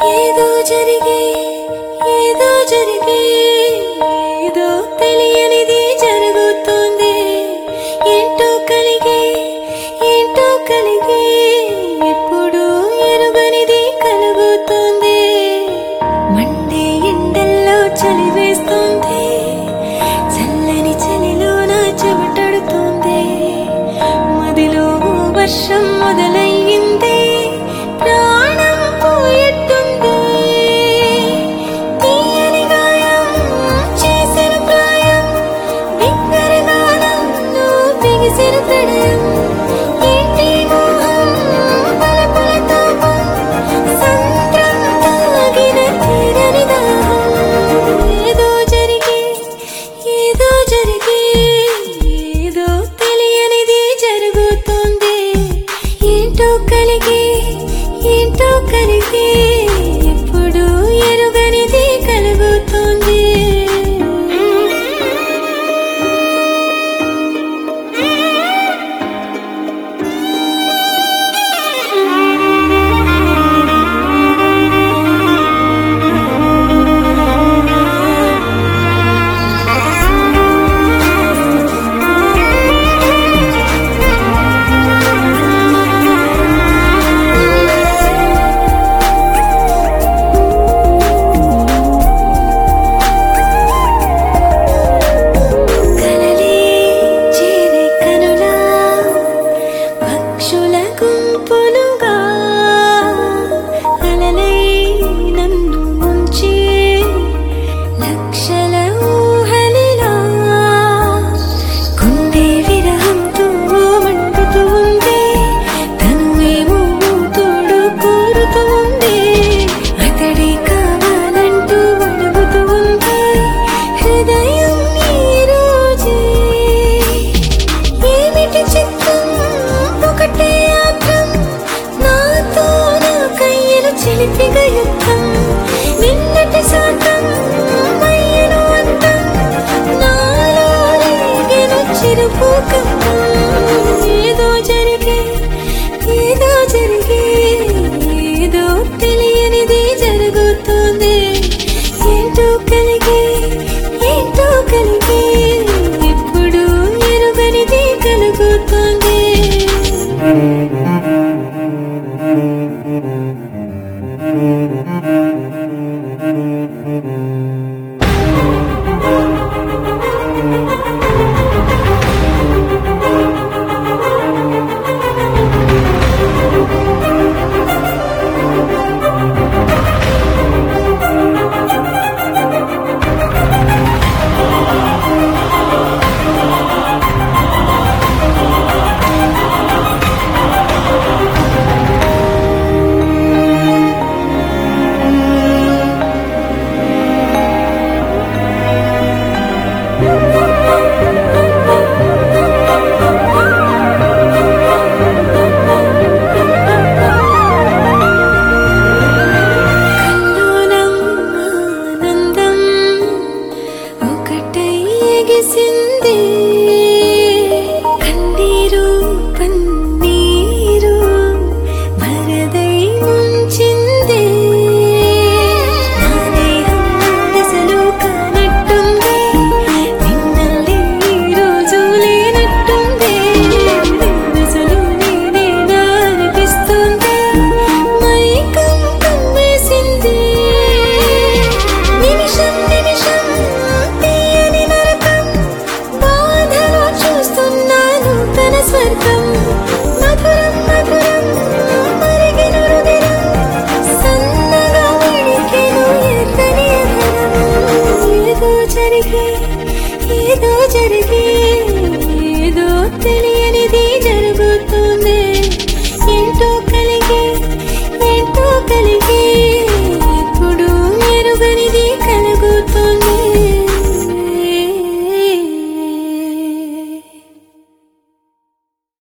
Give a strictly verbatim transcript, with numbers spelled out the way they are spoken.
ఏదో జరిగే ఏదో జరిగే ఏదో తెలియనిది జరుగుతుంది ఏంటో కలిగే ఏంటో కలిగే ఎప్పుడు ఎరుగనిది కలుగుతుంది మండే ఎండల్లో చలి వేస్తుంది చల్లని చలిలో నా చెమటడుతుంది మదిలో వర్షం మొదలయ్యింది ప్రాణం పోయెట్టుంది తీయని గాయం చేసిన ప్రాయం బిగ్గరి గానంలో బిగిసిన ప్రణయం ఏంటి మోహం పలపల తాపం సంద్రం తాగిన తీరని దాహం ఏదో జరిగే ఏదో జరిగే ఏదో తెలియనిది జరుగుతుంది ఏంటో కలిగే ఏంటో కలిగే ఎప్పుడు ఎరుగనిది కలుగుతుంది కలలే చేరే కనులా పక్షుల గుంపులుగా అలలై నన్ను ముంచే లక్షల ఊహలిలా గుండె విరహంతో మండుతూ ఉంది తనువేమో తోడు కోరుతూ ఉంది అతడే కావాలంటూ అడుగుతూ ఉంది హృదయం ఈ రోజే ఏమిటి చిత్తం ఒకటే ఆత్రం నాతో నా కయ్యలు చిలిపిగా యుద్ధం నిన్నటి శాతం మయ్యను అంతం నాలో రేగెను చిరుపూకంతం ఏదో జరిగే ఏదో జరిగే ఏదో తెలియనిది జరుగుతుంది ఏంటో కలిగే ఏంటో కలిగే ఎప్పుడు ఎరుగనిది కలుగుతుంది Thank you.